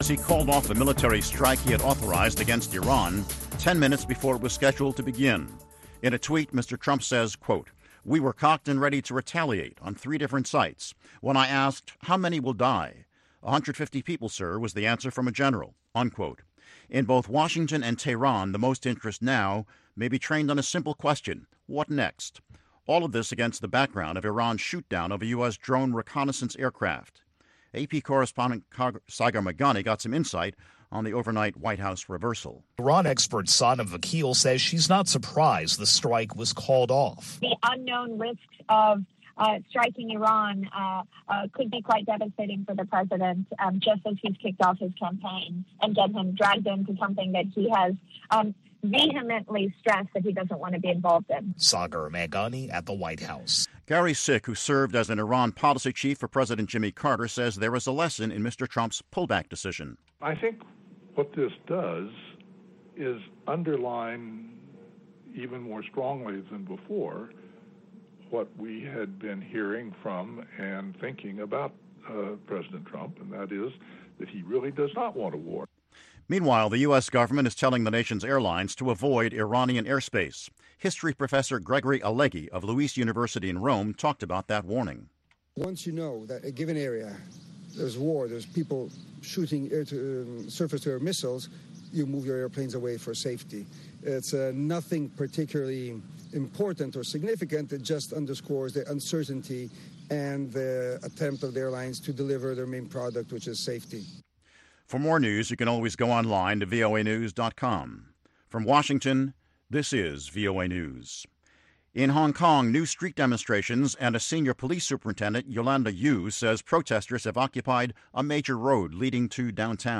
He called off the military strike he had authorized against Iran 10 minutes before it was scheduled to begin. In a tweet, Mr. Trump says, quote, "We were cocked and ready to retaliate on 3 different sites. When I asked, how many will die? 150 people, sir, was the answer from a general," unquote. In both Washington and Tehran, the most interest now may be trained on a simple question: what next? All of this against the background of Iran's shoot-down of a U.S. drone reconnaissance aircraft. AP correspondent Sagar Meghani got some insight on the overnight White House reversal. Iran expert Sana Vakil says she's not surprised the strike was called off. The unknown risks of striking Iran could be quite devastating for the president, just as he's kicked off his campaign and get him dragged into something that he has vehemently stressed that he doesn't want to be involved in. Sagar Meghani at the White House. Gary Sick, who served as an Iran policy chief for President Jimmy Carter, says there is a lesson in Mr. Trump's pullback decision. I think what this does is underline even more strongly than before what we had been hearing from and thinking about President Trump, and that is that he really does not want a war. Meanwhile, the U.S. government is telling the nation's airlines to avoid Iranian airspace. History professor Gregory Alleghi of Luis University in Rome talked about that warning. Once you know that a given area, there's war, there's people shooting surface-to-air missiles, you move your airplanes away for safety. It's nothing particularly important or significant. It just underscores the uncertainty and the attempt of the airlines to deliver their main product, which is safety. For more news, you can always go online to voanews.com. From Washington, this is VOA News. In Hong Kong, new street demonstrations and a senior police superintendent, Yolanda Yu, says protesters have occupied a major road leading to downtown.